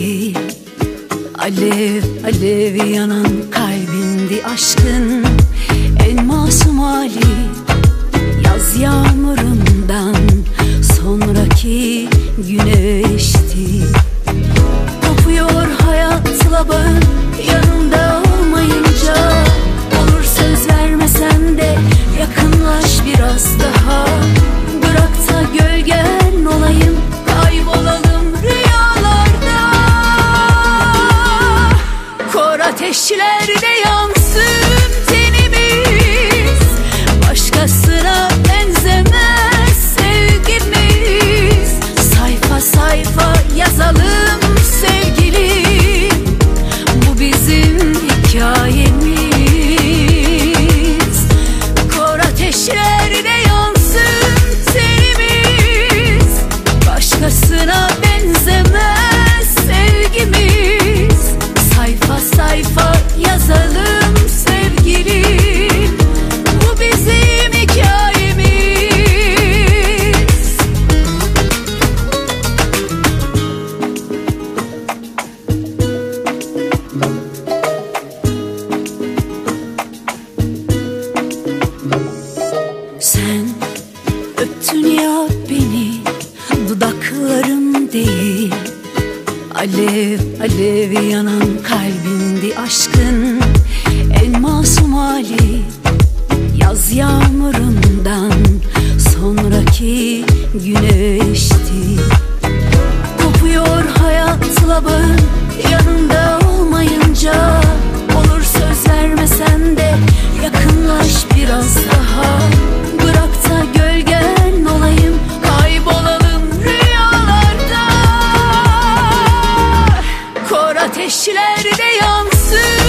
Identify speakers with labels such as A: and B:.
A: değil. Alev alev yanan kalbindi aşkın en masum hali. Yaz yağmurundan sonraki güneşti. Kopuyor hayatla bağın yanında olmayınca. Olur söz vermesen de yakınlaş biraz daha. Bırak da gölgen olayım, kaybolalım rüyalarda. Kor ateşlerde yansın tenimiz, başkasına benzemez sevgimiz. Sayfa sayfa yazalım sevgilim, bu bizim hikayemiz. Kor ateşlerde yansın tenimiz, başkasına benzemez sevgimiz. Sayfa sayfa yazalım sevgilim, bu bizim hikayemiz. Sen öptün ya beni, dudaklarım değil. Alev alev yanan kalbindi aşkın en masum hali. Yaz yağmurundan sonraki güneşti. Kopuyor hayatla bağın yanında olmayınca. Olur söz vermesen de yakınlaş biraz daha. Bırak da gölgen olayım, kaybolalım rüyalarda. Kor ateşlerde yansın